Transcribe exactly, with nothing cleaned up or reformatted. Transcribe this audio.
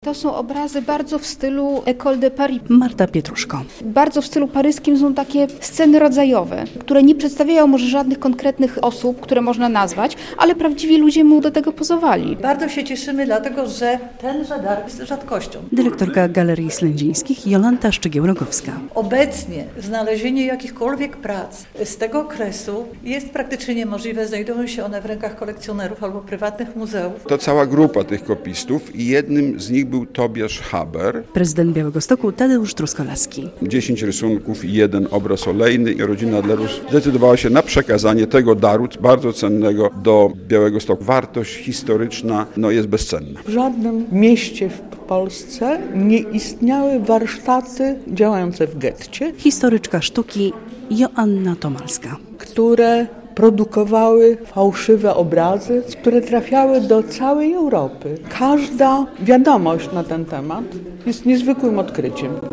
To są obrazy bardzo w stylu École de Paris. Marta Pietruszko. Bardzo w stylu paryskim są takie sceny rodzajowe, które nie przedstawiają może żadnych konkretnych osób, które można nazwać, ale prawdziwi ludzie mu do tego pozowali. Bardzo się cieszymy, dlatego że tenże dar jest rzadkością. Dyrektorka Galerii Slędzińskich Jolanta Szczygieł-Rogowska. Obecnie znalezienie jakichkolwiek prac z tego okresu jest praktycznie niemożliwe. Znajdują się one w rękach kolekcjonerów albo prywatnych muzeów. To cała grupa tych kopistów i jednym z nich był Tobiasz Haber. Prezydent Białegostoku Tadeusz Truskolaski. Dziesięć rysunków i jeden obraz olejny i rodzina Adlerus zdecydowała się na przekazanie tego daru bardzo cennego do Białegostoku. Wartość historyczna no, jest bezcenna. W żadnym mieście w Polsce nie istniały warsztaty działające w getcie, Historyczka sztuki Joanna Tomalska. które produkowały fałszywe obrazy, które trafiały do całej Europy. Każda wiadomość na ten temat jest niezwykłym odkryciem.